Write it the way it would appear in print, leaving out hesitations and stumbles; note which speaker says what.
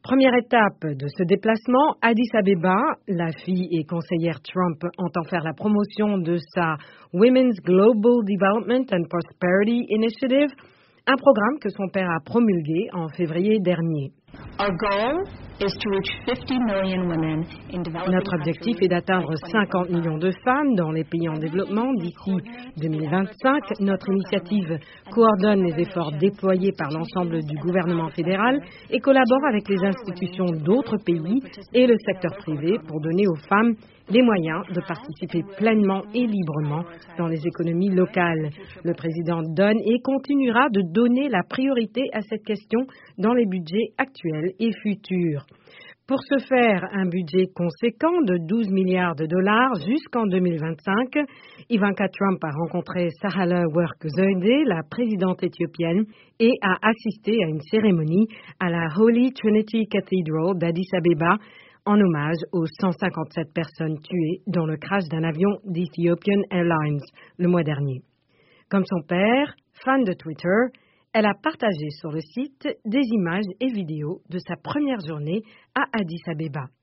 Speaker 1: Première étape de ce déplacement, Addis Abeba, la fille et conseillère Trump entend faire la promotion de sa Women's Global Development and Prosperity Initiative, un programme que son père a promulgué en février dernier. Notre objectif est d'atteindre 50 millions de femmes dans les pays en développement d'ici 2025. Notre initiative coordonne les efforts déployés par l'ensemble du gouvernement fédéral et collabore avec les institutions d'autres pays et le secteur privé pour donner aux femmes les moyens de participer pleinement et librement dans les économies locales. Le président donne et continuera de donner la priorité à cette question dans les budgets actuels et futurs. Pour ce faire, un budget conséquent de 12 milliards de dollars jusqu'en 2025, Ivanka Trump a rencontré Sahle-Work Zewde, la présidente éthiopienne, et a assisté à une cérémonie à la Holy Trinity Cathedral d'Addis Abeba, en hommage aux 157 personnes tuées dans le crash d'un avion d'Ethiopian Airlines le mois dernier. Comme son père, fan de Twitter, elle a partagé sur le site des images et vidéos de sa première journée à Addis Abeba.